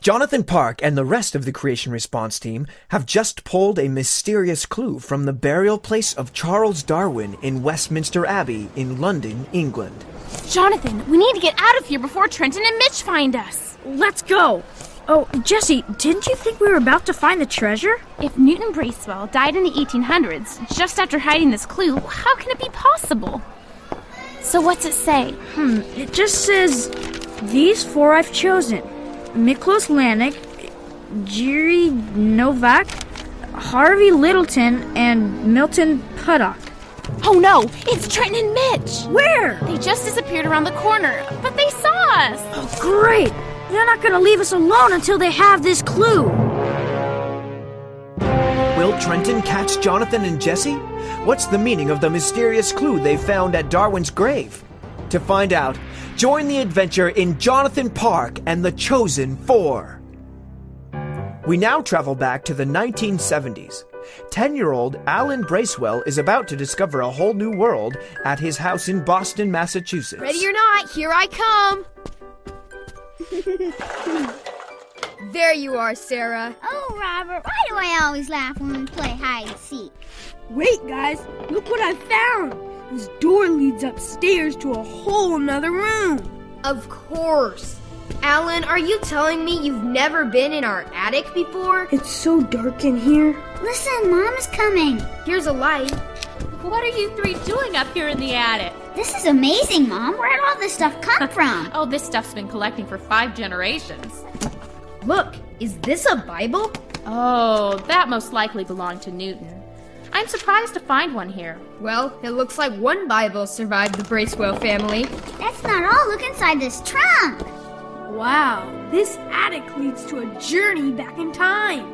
Jonathan Park and the rest of the Creation Response team have just pulled a mysterious clue from the burial place of Charles Darwin in Westminster Abbey in London, England. Jonathan, we need to get out of here before Trenton and Mitch find us. Let's go. Oh, Jesse, didn't you think we were about to find the treasure? If Newton Bracewell died in the 1800s, just after hiding this clue, how can it be possible? So what's it say? It just says, these four I've chosen. Miklos Lanik, Jiri Novak, Harvey Littleton, and Milton Puddock. Oh no, it's Trenton and Mitch! Where? They just disappeared around the corner, but they saw us! Oh, great! They're not gonna leave us alone until they have this clue! Will Trenton catch Jonathan and Jesse? What's the meaning of the mysterious clue they found at Darwin's grave? To find out, join the adventure in Jonathan Park and the Chosen Four. We now travel back to the 1970s. 10-year-old Alan Bracewell is about to discover a whole new world at his house in Boston, Massachusetts. Ready or not, here I come. There you are, Sarah. Oh, Robert, why do I always laugh when we play hide and seek? Wait, guys, look what I found. This door leads upstairs to a whole nother room. Of course. Alan, are you telling me you've never been in our attic before? It's so dark in here. Listen, Mom is coming. Here's a light. What are you three doing up here in the attic? This is amazing, Mom. Where'd all this stuff come from? Oh, this stuff's been collecting for 5 generations. Look, is this a Bible? Oh, that most likely belonged to Newton. I'm surprised to find one here. Well, it looks like one Bible survived the Bracewell family. That's not all. Look inside this trunk. Wow, this attic leads to a journey back in time.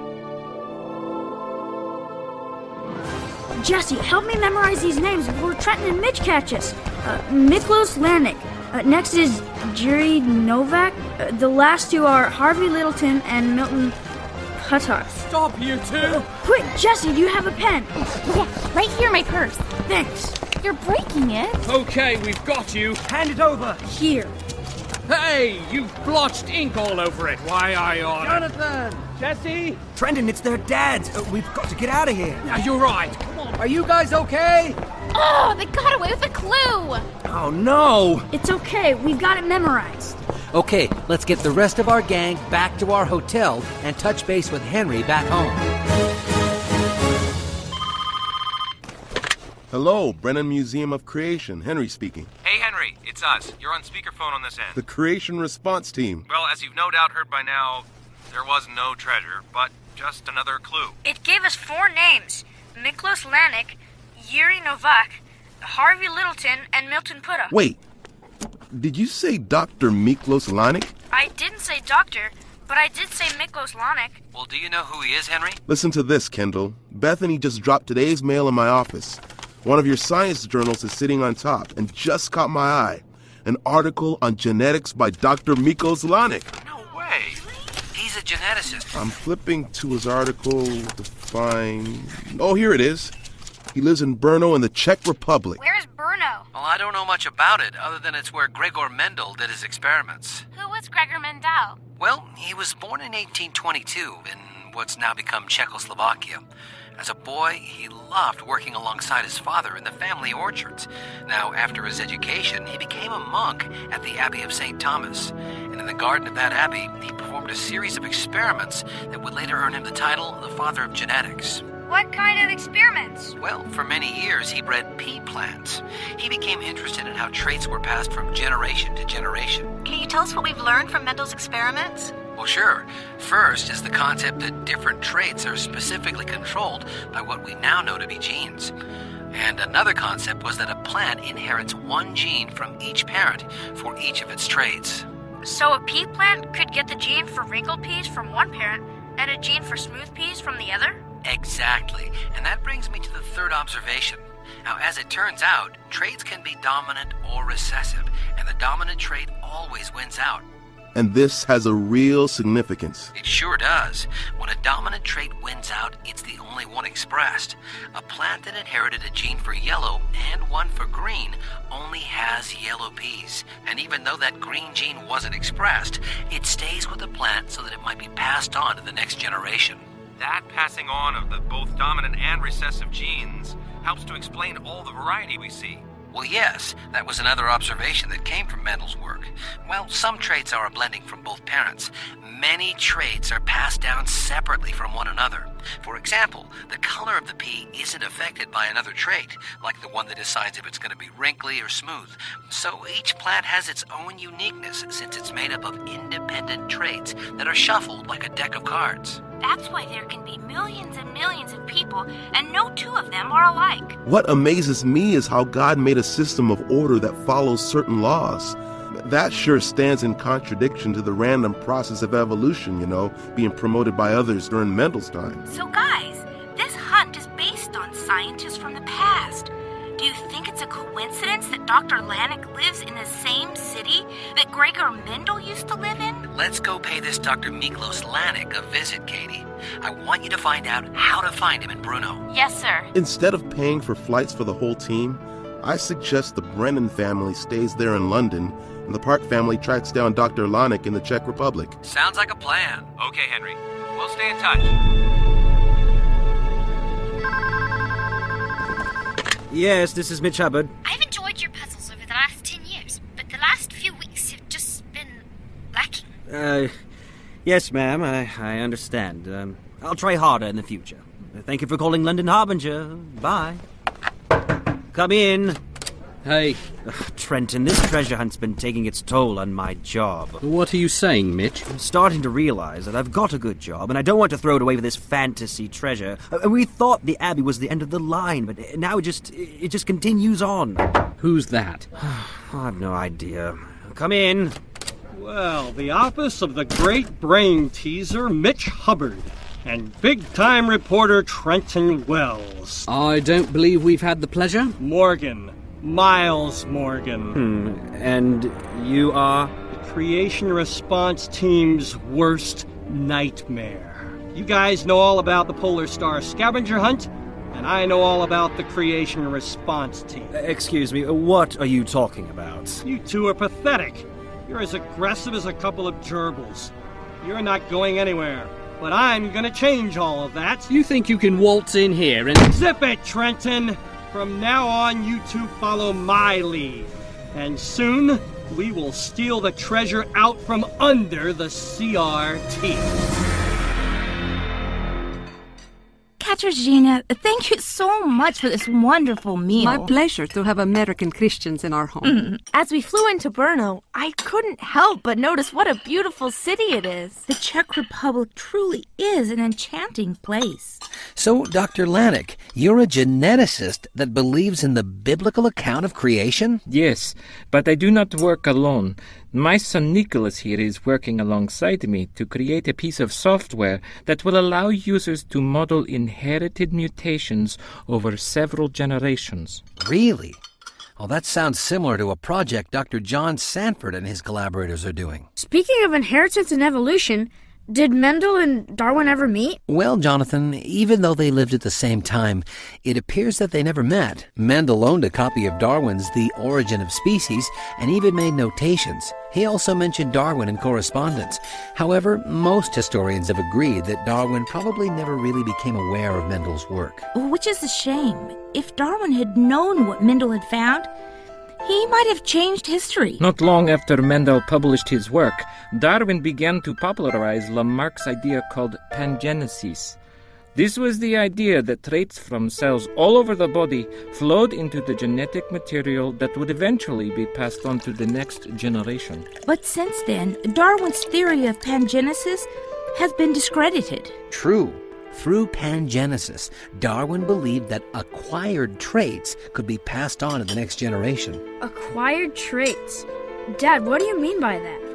Jesse, help me memorize these names before Trenton and Mitch catch us. Miklos Lanik. Next is Jiri Novak. The last two are Harvey Littleton and Milton Puddock. Stop, you two! Quick, Jesse, do you have a pen? Yeah, right here in my purse. Thanks. You're breaking it. Okay, we've got you. Hand it over. Here. Hey, you've blotched ink all over it. Why are you on? Jonathan! Jesse? Trenton, it's their dad. We've got to get out of here. Now, you're right. Come on. Are you guys okay? Oh, they got away with a clue. Oh, no. It's okay. We've got it memorized. Okay, let's get the rest of our gang back to our hotel and touch base with Henry back home. Hello, Brennan Museum of Creation. Henry speaking. Hey, Henry, it's us. You're on speakerphone on this end. The Creation Response Team. Well, as you've no doubt heard by now, there was no treasure, but just another clue. It gave us 4 names. Miklos Lanik, Jiri Novak, Harvey Littleton, and Milton Puddock. Wait, did you say Dr. Miklos Lanik? I didn't say doctor, but I did say Miklos Lanik. Well, do you know who he is, Henry? Listen to this, Kendall. Bethany just dropped today's mail in my office. One of your science journals is sitting on top and just caught my eye. An article on genetics by Dr. Miklos Lanik. No way. He's a geneticist. I'm flipping to his article to find... Oh, here it is. He lives in Brno in the Czech Republic. Where's Brno? Well, I don't know much about it, other than it's where Gregor Mendel did his experiments. Who was Gregor Mendel? Well, he was born in 1822 in what's now become Czechoslovakia. As a boy, he loved working alongside his father in the family orchards. Now, after his education, he became a monk at the Abbey of St. Thomas. And in the garden of that abbey, he performed a series of experiments that would later earn him the title the Father of Genetics. What kind of experiments? Well, for many years, he bred pea plants. He became interested in how traits were passed from generation to generation. Can you tell us what we've learned from Mendel's experiments? Well, sure. First is the concept that different traits are specifically controlled by what we now know to be genes. And another concept was that a plant inherits one gene from each parent for each of its traits. So a pea plant could get the gene for wrinkled peas from one parent and a gene for smooth peas from the other? Exactly. And that brings me to the third observation. Now, as it turns out, traits can be dominant or recessive, and the dominant trait always wins out. And this has a real significance. It sure does. When a dominant trait wins out, it's the only one expressed. A plant that inherited a gene for yellow and one for green only has yellow peas. And even though that green gene wasn't expressed, it stays with the plant so that it might be passed on to the next generation. That passing on of the both dominant and recessive genes helps to explain all the variety we see. Well, yes, that was another observation that came from Mendel's work. Well, some traits are a blending from both parents. Many traits are passed down separately from one another. For example, the color of the pea isn't affected by another trait, like the one that decides if it's going to be wrinkly or smooth. So each plant has its own uniqueness, since it's made up of independent traits that are shuffled like a deck of cards. That's why there can be millions and millions of people, and no two of them are alike. What amazes me is how God made a system of order that follows certain laws. That sure stands in contradiction to the random process of evolution, being promoted by others during Mendel's time. So guys, this hunt is based on scientists from the past. Do you think it's a coincidence that Dr. Lanik lives in the same city that Gregor Mendel used to live in? Let's go pay this Dr. Miklos Lanik a visit, Katie. I want you to find out how to find him in Brno. Yes, sir. Instead of paying for flights for the whole team, I suggest the Brennan family stays there in London and the Park family tracks down Dr. Lanik in the Czech Republic. Sounds like a plan. Okay, Henry. We'll stay in touch. Yes, this is Mitch Hubbard. I've enjoyed your puzzles over the last 10 years, but the last few weeks have just been lacking. Yes, ma'am, I understand. I'll try harder in the future. Thank you for calling London Harbinger. Bye. Come in. Hey. Trenton, this treasure hunt's been taking its toll on my job. What are you saying, Mitch? I'm starting to realize that I've got a good job, and I don't want to throw it away for this fantasy treasure. We thought the Abbey was the end of the line, but now it just continues on. Who's that? I've no idea. Come in. Well, the office of the great brain teaser Mitch Hubbard and big-time reporter Trenton Wells. I don't believe we've had the pleasure. Morgan. Miles Morgan. And you are? The Creation Response Team's worst nightmare. You guys know all about the Polar Star scavenger hunt, and I know all about the Creation Response Team. Excuse me, what are you talking about? You two are pathetic. You're as aggressive as a couple of gerbils. You're not going anywhere, but I'm gonna change all of that. You think you can waltz in here and... Zip it, Trenton! From now on, you two follow my lead. And soon, we will steal the treasure out from under the CRT. Katarzyna, thank you so much for this wonderful meal. My pleasure to have American Christians in our home. As we flew into Brno, I couldn't help but notice what a beautiful city it is. The Czech Republic truly is an enchanting place. So, Dr. Lanik, you're a geneticist that believes in the biblical account of creation? Yes, but I do not work alone. My son Nicholas here is working alongside me to create a piece of software that will allow users to model inherited mutations over several generations. Really? Well, that sounds similar to a project Dr. John Sanford and his collaborators are doing. Speaking of inheritance and evolution, did Mendel and Darwin ever meet? Well, Jonathan, even though they lived at the same time, it appears that they never met. Mendel owned a copy of Darwin's The Origin of Species and even made notations. He also mentioned Darwin in correspondence. However, most historians have agreed that Darwin probably never really became aware of Mendel's work. Which is a shame. If Darwin had known what Mendel had found, he might have changed history. Not long after Mendel published his work, Darwin began to popularize Lamarck's idea called pangenesis. This was the idea that traits from cells all over the body flowed into the genetic material that would eventually be passed on to the next generation. But since then, Darwin's theory of pangenesis has been discredited. True. Through pangenesis, Darwin believed that acquired traits could be passed on to the next generation. Acquired traits? Dad, what do you mean by that?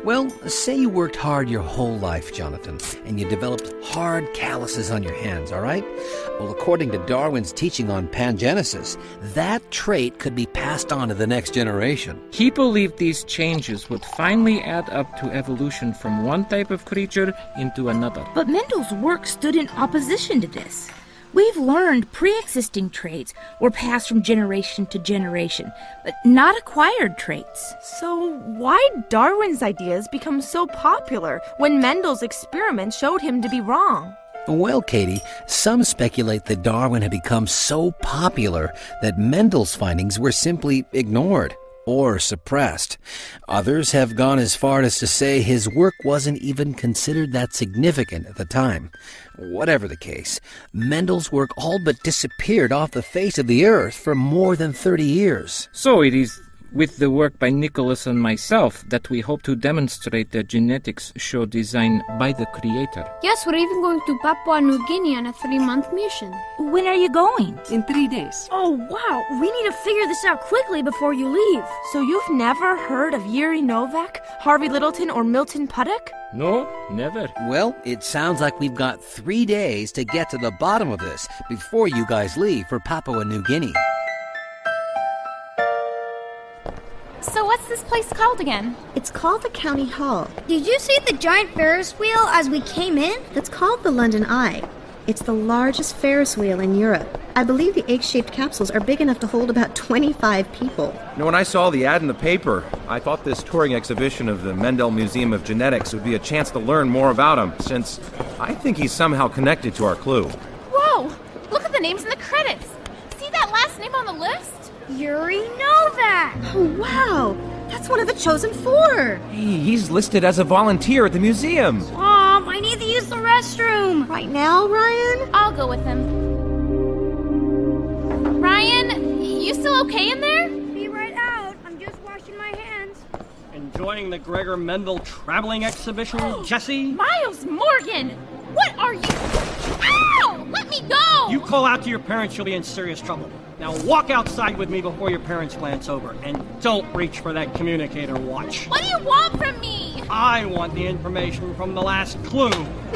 Well, say you worked hard your whole life, Jonathan, and you developed hard calluses on your hands, all right? Well, according to Darwin's teaching on pangenesis, that trait could be passed on to the next generation. He believed these changes would finally add up to evolution from one type of creature into another. But Mendel's work stood in opposition to this. We've learned pre-existing traits were passed from generation to generation, but not acquired traits. So why Darwin's ideas become so popular when Mendel's experiments showed him to be wrong? Well, Katie, some speculate that Darwin had become so popular that Mendel's findings were simply ignored or suppressed. Others have gone as far as to say his work wasn't even considered that significant at the time. Whatever the case, Mendel's work all but disappeared off the face of the earth for more than 30 years. So it is with the work by Nicholas and myself that we hope to demonstrate that genetics show design by the Creator. Yes, we're even going to Papua New Guinea on a 3-month mission. When are you going? In 3 days. Oh, wow. We need to figure this out quickly before you leave. So you've never heard of Yuri Novak, Harvey Littleton, or Milton Puddock? No, never. Well, it sounds like we've got 3 days to get to the bottom of this before you guys leave for Papua New Guinea. So what's this place called again? It's called the County Hall. Did you see the giant Ferris wheel as we came in? It's called the London Eye. It's the largest Ferris wheel in Europe. I believe the egg-shaped capsules are big enough to hold about 25 people. You know, when I saw the ad in the paper, I thought this touring exhibition of the Mendel Museum of Genetics would be a chance to learn more about him, since I think he's somehow connected to our clue. Whoa! Look at the names in the credits. See that last name on the list? Yuri Novak! Oh, wow! That's one of the chosen 4! Hey, he's listed as a volunteer at the museum. Mom, I need to use the restroom! Right now, Ryan? I'll go with him. Ryan, you still okay in there? Be right out. I'm just washing my hands. Enjoying the Gregor Mendel traveling exhibition, Jesse? Miles Morgan! What are you... Ow! Let me go! You call out to your parents, you'll be in serious trouble. Now walk outside with me before your parents glance over, and don't reach for that communicator watch. What do you want from me? I want the information from the last clue.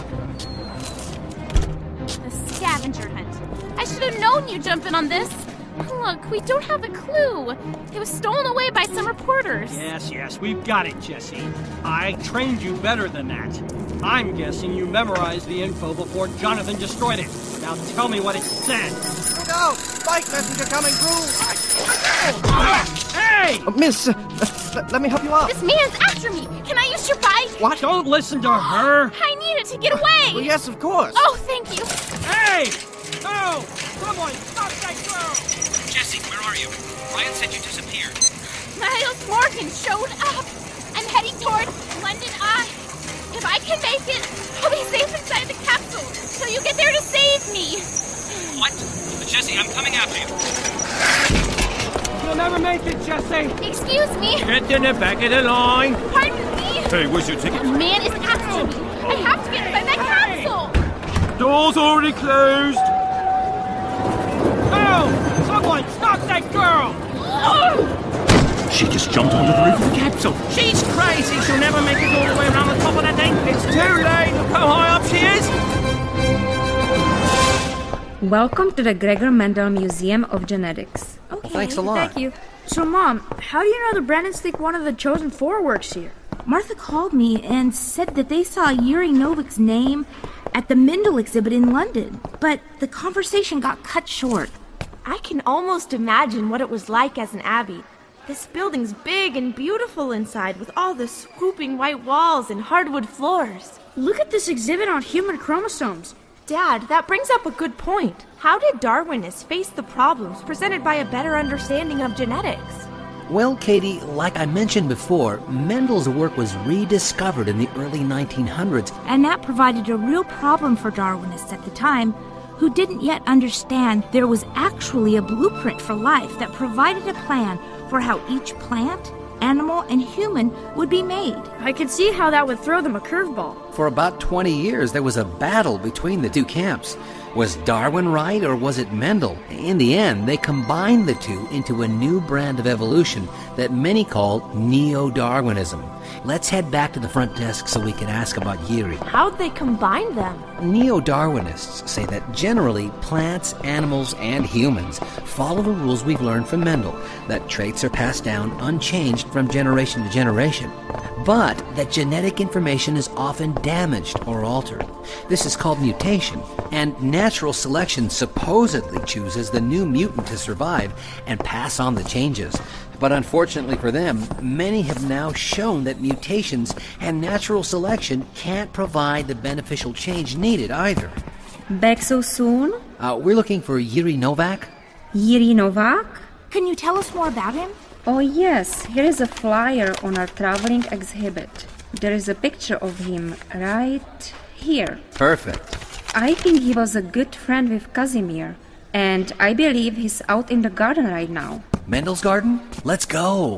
The scavenger hunt. I should have known you'd jump in on this. Look, we don't have a clue. It was stolen away by some reporters. Yes, we've got it, Jesse. I trained you better than that. I'm guessing you memorized the info before Jonathan destroyed it. Now tell me what it said. Look out! Bike messenger coming through! Hey! Miss, let me help you out. This man's after me. Can I use your bike? What? Don't listen to her. I need it to get away. Well, yes, of course. Oh, thank you. Hey! No! Someone stop that girl! Jesse, where are you? Ryan said you disappeared. Miles Morgan showed up. I'm heading toward London Eye. If I can make it, I'll be safe inside the capsule. So you get there to save me. What? Jesse, I'm coming after you. You'll never make it, Jesse. Excuse me. Get in the back of the line. Pardon me. Hey, where's your ticket? The man is after me. I have to get inside that capsule. Door's already closed. Oh! Someone stop that girl! She just jumped onto the roof of the capsule. She's crazy. She'll never make it all the way around the top of that thing. It's too late. Look how high up she is. Welcome to the Gregor Mendel Museum of Genetics. Okay, Well, thanks a lot. Thank you. So, Mom, how do you know the Brennans think one of the chosen 4 works here? Martha called me and said that they saw Yuri Novak's name at the Mendel exhibit in London, but the conversation got cut short. I can almost imagine what it was like as an Abbey. This building's big and beautiful inside, with all the swooping white walls and hardwood floors. Look at this exhibit on human chromosomes. Dad, that brings up a good point. How did Darwinists face the problems presented by a better understanding of genetics? Well, Katie, like I mentioned before, Mendel's work was rediscovered in the early 1900s. And that provided a real problem for Darwinists at the time, who didn't yet understand there was actually a blueprint for life that provided a plan for how each plant, animal, and human would be made. I could see how that would throw them a curveball. For about 20 years, there was a battle between the two camps. Was Darwin right, or was it Mendel? In the end, they combined the two into a new brand of evolution that many call Neo-Darwinism. Let's head back to the front desk so we can ask about Yuri. How'd they combine them? Neo-Darwinists say that generally plants, animals, and humans follow the rules we've learned from Mendel, that traits are passed down unchanged from generation to generation, but that genetic information is often damaged or altered. This is called mutation, and natural selection supposedly chooses the new mutant to survive and pass on the changes. But unfortunately for them, many have now shown that mutations and natural selection can't provide the beneficial change needed either. Back so soon? We're looking for Yuri Novak. Yuri Novak? Can you tell us more about him? Oh yes, here is a flyer on our traveling exhibit. There is a picture of him right here. Perfect. I think he was a good friend with Casimir, and I believe he's out in the garden right now. Mendel's garden? Let's go.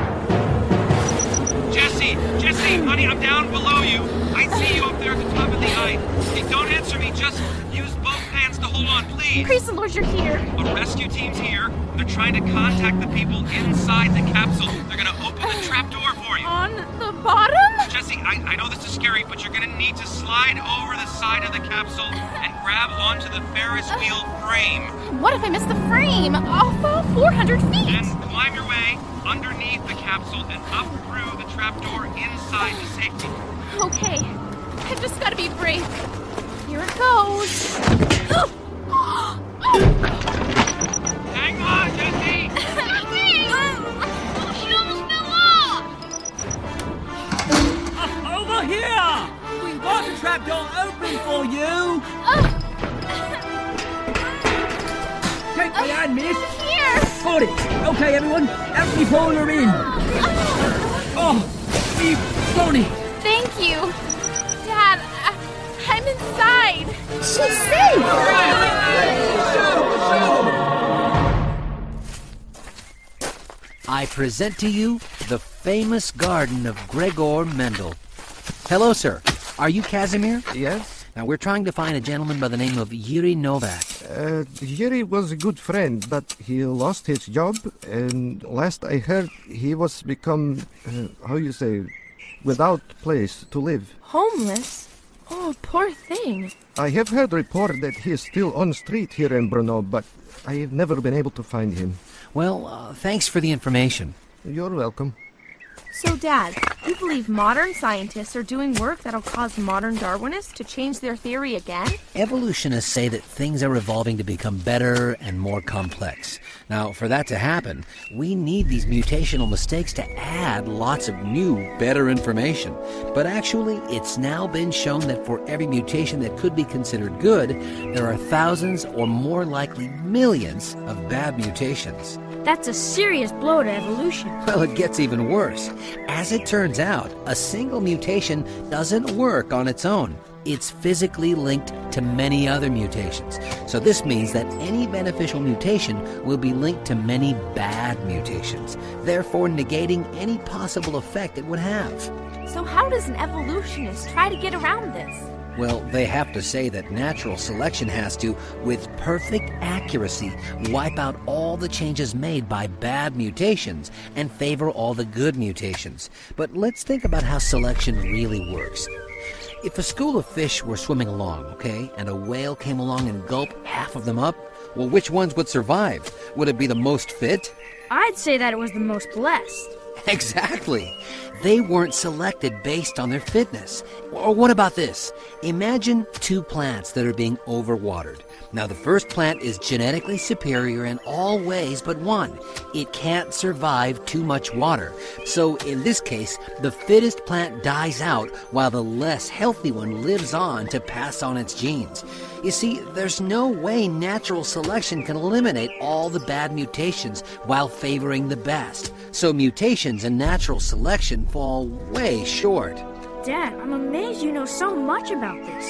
Jesse, honey, I'm down below you. I see you up there at the top of the eye. Hey, don't answer me, just use both hands to hold on, please. Praise the Lord, you're here. A rescue team's here. They're trying to contact the people inside the capsule. They're gonna open the trapdoor for you. On the bottom? Jesse, I know this is scary, but you're gonna need to slide over the side of the capsule and grab onto the Ferris wheel frame. What if I miss the frame? I'll fall 400 feet. Then climb your way underneath the capsule and up through the trapdoor inside to safety. Okay, I've just gotta be brave. Here it goes. Hang on, Jesse! She almost fell off! Over here! We've got the trapdoor open for you! Take my hand, miss! Here! Hold it! Okay, everyone, help me pull her in! Oh, we've got it! Thank you! Dad, I'm inside! She's safe! I present to you the famous garden of Gregor Mendel. Hello, sir. Are you Casimir? Yes. Now, we're trying to find a gentleman by the name of Yuri Novak. Yuri was a good friend, but he lost his job, and last I heard, he was become, without place to live. Homeless? Oh, poor thing. I have heard report that he is still on street here in Brno, but I have never been able to find him. Well, thanks for the information. You're welcome. So, Dad, you believe modern scientists are doing work that'll cause modern Darwinists to change their theory again? Evolutionists say that things are evolving to become better and more complex. Now, for that to happen, we need these mutational mistakes to add lots of new, better information. But actually, it's now been shown that for every mutation that could be considered good, there are thousands or more likely millions of bad mutations. That's a serious blow to evolution. Well, it gets even worse. As it turns out, a single mutation doesn't work on its own. It's physically linked to many other mutations. So this means that any beneficial mutation will be linked to many bad mutations, therefore negating any possible effect it would have. So how does an evolutionist try to get around this? Well, they have to say that natural selection has to, with perfect accuracy, wipe out all the changes made by bad mutations and favor all the good mutations. But let's think about how selection really works. If a school of fish were swimming along, okay, and a whale came along and gulped half of them up, well, which ones would survive? Would it be the most fit? I'd say that it was the most blessed. Exactly. They weren't selected based on their fitness. Or what about this? Imagine two plants that are being overwatered. Now, the first plant is genetically superior in all ways but one. It can't survive too much water. So, in this case, the fittest plant dies out while the less healthy one lives on to pass on its genes. You see, there's no way natural selection can eliminate all the bad mutations while favoring the best. So mutations and natural selection fall way short. Dad, I'm amazed you know so much about this.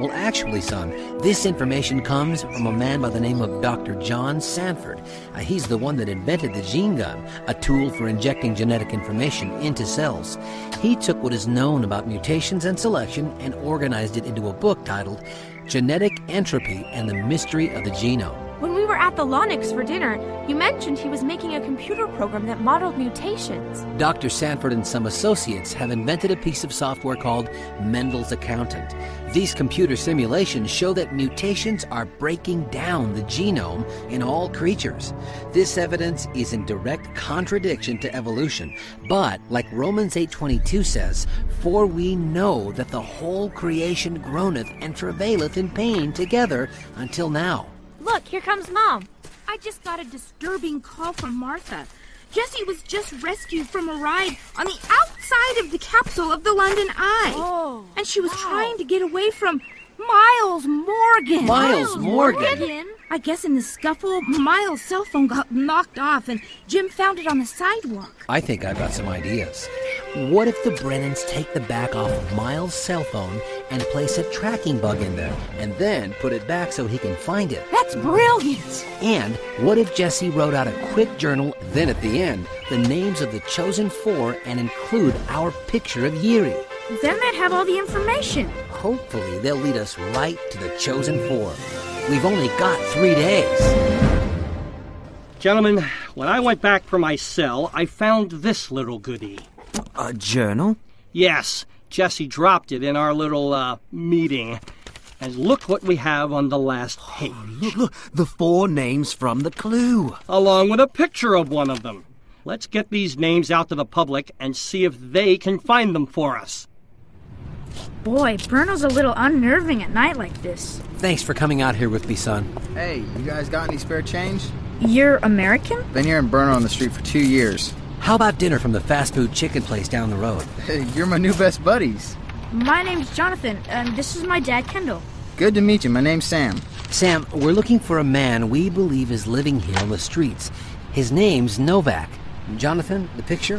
Well, actually, son, this information comes from a man by the name of Dr. John Sanford. He's the one that invented the gene gun, a tool for injecting genetic information into cells. He took what is known about mutations and selection and organized it into a book titled Genetic Entropy and the Mystery of the Genome. When we were at the Lonix for dinner, you mentioned he was making a computer program that modeled mutations. Dr. Sanford and some associates have invented a piece of software called Mendel's Accountant. These computer simulations show that mutations are breaking down the genome in all creatures. This evidence is in direct contradiction to evolution, but like Romans 8:22 says, "For we know that the whole creation groaneth and travaileth in pain together until now." Look, here comes Mom. I just got a disturbing call from Martha. Jessie was just rescued from a ride on the outside of the capsule of the London Eye. Oh, and she was trying to get away from Miles Morgan. Miles Morgan? I guess in the scuffle, Miles' cell phone got knocked off and Jim found it on the sidewalk. I think I've got some ideas. What if the Brennans take the back off of Miles' cell phone and place a tracking bug in there, and then put it back so he can find it? That's brilliant! And what if Jessie wrote out a quick journal, then at the end, the names of the chosen four and include our picture of Yuri? Then they'd have all the information. Hopefully they'll lead us right to the chosen four. We've only got 3 days. Gentlemen, when I went back for my cell, I found this little goodie. A journal? Yes, Jessie dropped it in our little, meeting. And look what we have on the last page. Oh, look, the 4 names from the clue. Along with a picture of one of them. Let's get these names out to the public and see if they can find them for us. Boy, Bruno's a little unnerving at night like this. Thanks for coming out here with me, son. Hey, you guys got any spare change? You're American? Been here in Brno on the street for 2 years. How about dinner from the fast food chicken place down the road? Hey, you're my new best buddies. My name's Jonathan, and this is my dad, Kendall. Good to meet you. My name's Sam. Sam, we're looking for a man we believe is living here on the streets. His name's Novak. Jonathan, the picture?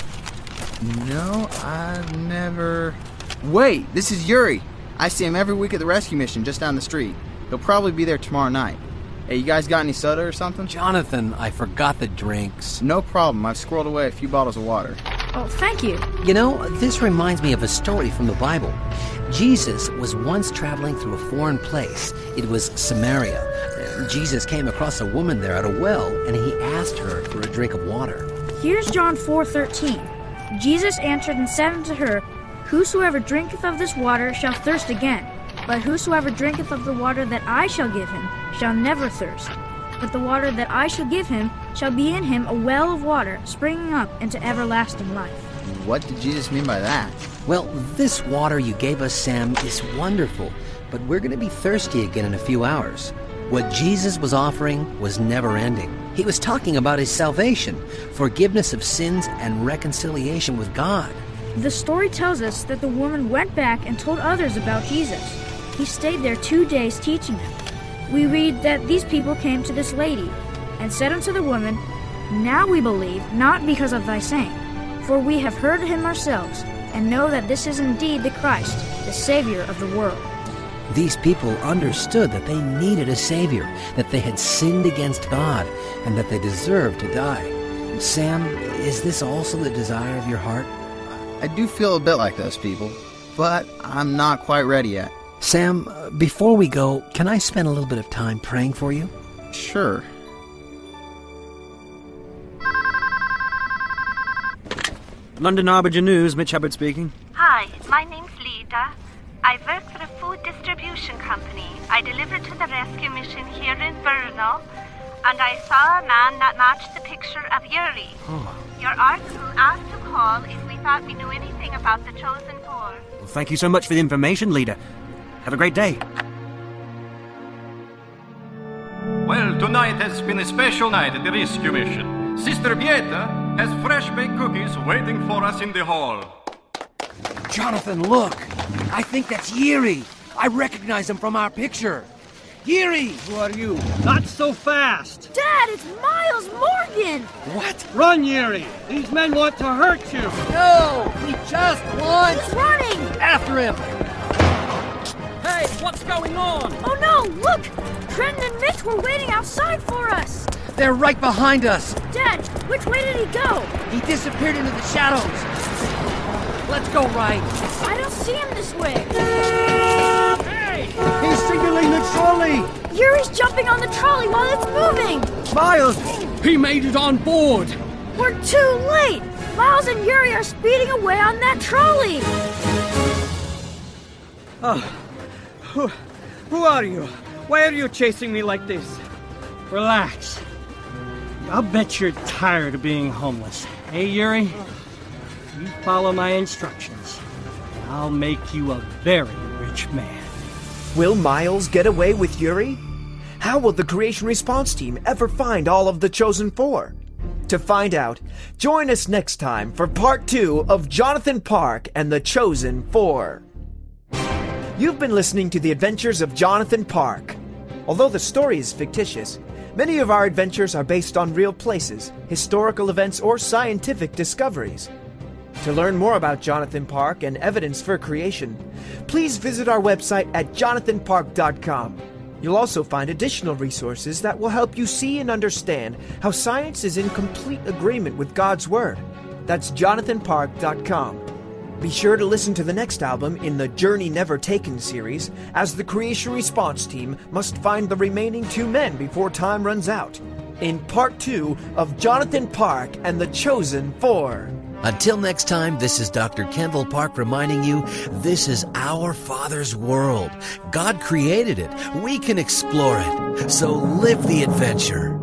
No, I've never... Wait, this is Yuri. I see him every week at the rescue mission just down the street. He'll probably be there tomorrow night. Hey, you guys got any soda or something? Jonathan, I forgot the drinks. No problem. I've squirreled away a few bottles of water. Oh, thank you. You know, this reminds me of a story from the Bible. Jesus was once traveling through a foreign place. It was Samaria. Jesus came across a woman there at a well, and he asked her for a drink of water. Here's John 4:13. Jesus answered and said unto her, Whosoever drinketh of this water shall thirst again, but whosoever drinketh of the water that I shall give him shall never thirst. But the water that I shall give him shall be in him a well of water, springing up into everlasting life. What did Jesus mean by that? Well, this water you gave us, Sam, is wonderful, but we're going to be thirsty again in a few hours. What Jesus was offering was never-ending. He was talking about his salvation, forgiveness of sins, and reconciliation with God. The story tells us that the woman went back and told others about Jesus. He stayed there 2 days teaching them. We read that these people came to this lady and said unto the woman, Now we believe, not because of thy saying, for we have heard him ourselves, and know that this is indeed the Christ, the Savior of the world. These people understood that they needed a Savior, that they had sinned against God, and that they deserved to die. Sam, is this also the desire of your heart? I do feel a bit like those people, but I'm not quite ready yet. Sam, before we go, can I spend a little bit of time praying for you? Sure. London Harbinger News, Mitch Hubbard speaking. Hi, my name's Lita. I work for a food distribution company. I delivered to the rescue mission here in Brno, and I saw a man that matched the picture of Yuri. Oh. Your article asked to call if we thought we knew anything about the chosen four. Well, thank you so much for the information, leader. Have a great day. Well, tonight has been a special night at the rescue mission. Sister Vieta has fresh baked cookies waiting for us in the hall. Jonathan, look! I think that's Yuri! I recognize him from our picture! Yuri! Who are you? Not so fast! Dad, it's Miles Morgan! What? Run, Yuri! These men want to hurt you! No! We just want... He's running! After him! Hey, What's going on? Oh no, look! Trenton and Mitch were waiting outside for us! They're right behind us! Dad, which way did he go? He disappeared into the shadows. Let's go right. I don't see him this way. Hey! He's signaling the trolley! Yuri's jumping on the trolley while it's moving! Miles! He made it on board! We're too late! Miles and Yuri are speeding away on that trolley! Oh, who are you? Why are you chasing me like this? Relax. I'll bet you're tired of being homeless. Hey, Yuri? You follow my instructions. I'll make you a very rich man. Will Miles get away with Yuri? How will the Creation Response Team ever find all of the Chosen Four? To find out, join us next time for Part 2 of Jonathan Park and the Chosen Four. You've been listening to the adventures of Jonathan Park. Although the story is fictitious, many of our adventures are based on real places, historical events, or scientific discoveries. To learn more about Jonathan Park and evidence for creation, please visit our website at jonathanpark.com. You'll also find additional resources that will help you see and understand how science is in complete agreement with God's Word. That's jonathanpark.com. Be sure to listen to the next album in the Journey Never Taken series, as the Creation Response Team must find the remaining 2 men before time runs out, in Part 2 of Jonathan Park and the Chosen Four. Until next time, this is Dr. Kendall Park reminding you, this is our Father's world. God created it. We can explore it. So live the adventure.